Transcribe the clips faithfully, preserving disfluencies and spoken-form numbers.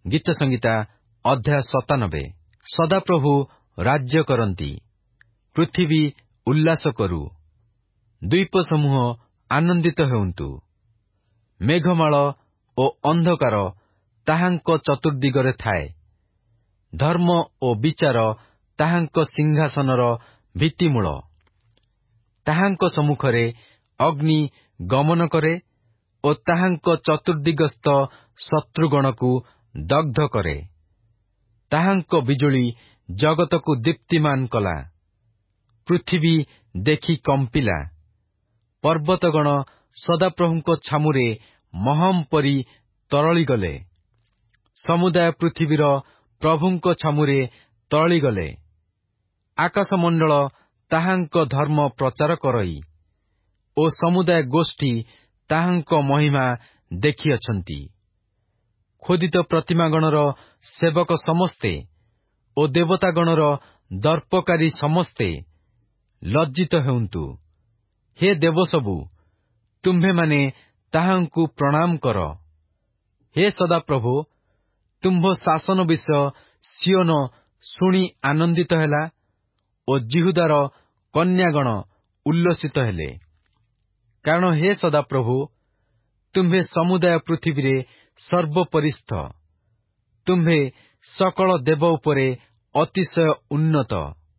ଗୀତ ସଂହିତା ଅଧ୍ୟାୟ ସତାନବେ। ସଦାପ୍ରଭୁ ରାଜ୍ୟ କରନ୍ତି, ପୃଥିବୀ ଉଲ୍ଲାସ କରୁ, ଦ୍ୱୀପ ସମୂହ ଆନନ୍ଦିତ ହେଉନ୍ତୁ। ମେଘମାଳ ଓ ଅନ୍ଧକାର ତାହାଙ୍କ ଚତୁର୍ଦ୍ଦିଗରେ ଥାଏ। ଧର୍ମ ଓ ବିଚାର ତାହାଙ୍କ ସିଂହାସନର ଭିତ୍ତିମୂଳ। ତାହାଙ୍କ ସମ୍ମୁଖରେ ଅଗ୍ନି ଗମନ କରେ ଓ ତାହାଙ୍କ ଚତୁର୍ଦ୍ଦିଗସ୍ଥ ଶତ୍ରୁଗଣକୁ ଦଗ୍ଧ କରେ। ତାହାଙ୍କ ବିଜୁଳି ଜଗତକୁ ଦୀପ୍ତିମାନ କଲା। ପୃଥିବୀ ଦେଖି କମ୍ପିଲା। ପର୍ବତଗଣ ସଦାପ୍ରଭୁଙ୍କ ଛାମୁରେ ମହମ ପରି ତରଳିଗଲେ। ସମୁଦାୟ ପୃଥିବୀର ପ୍ରଭୁଙ୍କ ଛାମୁରେ ତରଳିଗଲେ। ଆକାଶମଣ୍ଡଳ ତାହାଙ୍କ ଧର୍ମ ପ୍ରଚାର କରଇ ଓ ସମୁଦାୟ ଗୋଷ୍ଠୀ ତାହାଙ୍କ ମହିମା ଦେଖିଅଛନ୍ତି। ଖୋଦିତ ପ୍ରତିମାଗଣର ସେବକ ସମସ୍ତେ ଓ ଦେବତାଗଣର ଦର୍ପକାରୀ ସମସ୍ତେ ଲଜ୍ଜିତ ହେଉନ୍ତୁ। ହେ ଦେବ ସବୁ, ତୁମ୍ଭେମାନେ ତାହାଙ୍କୁ ପ୍ରଣାମ କର। ହେ ସଦାପ୍ରଭୁ, ତୁମ୍ଭ ଶାସନ ବିଷୟ ସିଓନ ଶୁଣି ଆନନ୍ଦିତ ହେଲା ଓ ଯିହୁଦାର କନ୍ୟାଗଣ ଉଲ୍ଲସିତ ହେଲେ। କାରଣ ହେ ସଦାପ୍ରଭୁ, ତୁମ୍ଭେ ସମୁଦାୟ ପୃଥିବୀରେ ସର୍ବୋପରିସ୍ଥ। ତୁମ୍ଭେ ସକଳ ଦେବ ଉପରେ ଅତିଶୟ ଉନ୍ନତ।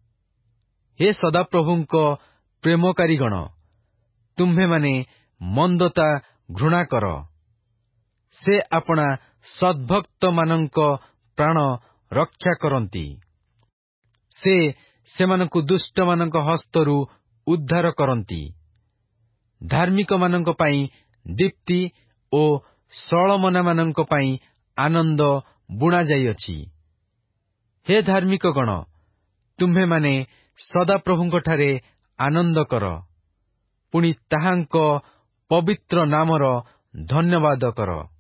ହେ ସଦାପ୍ରଭୁଙ୍କ ପ୍ରେମକାରୀଗଣ, ତୁମ୍ଭେମାନେ ମନ୍ଦତା ଘୃଣା କର। ସେ ଆପଣା ସଦ୍ଭକ୍ତମାନଙ୍କ ପ୍ରାଣ ରକ୍ଷା କରନ୍ତି। ସେ ସେମାନଙ୍କୁ ଦୁଷ୍ଟମାନଙ୍କ ହସ୍ତରୁ ଉଦ୍ଧାର କରନ୍ତି। ଧାର୍ମିକମାନଙ୍କ ପାଇଁ ଦୀପ୍ତି ଓ ସଳମନାମାନଙ୍କ ପାଇଁ ଆନନ୍ଦ ବୁଣାଯାଇଅଛି। ହେ ଧାର୍ମିକଗଣ, ତୁମ୍ଭେମାନେ ସଦାପ୍ରଭୁଙ୍କଠାରେ ଆନନ୍ଦ କର, ପୁଣି ତାହାଙ୍କ ପବିତ୍ର ନାମର ଧନ୍ୟବାଦ କର।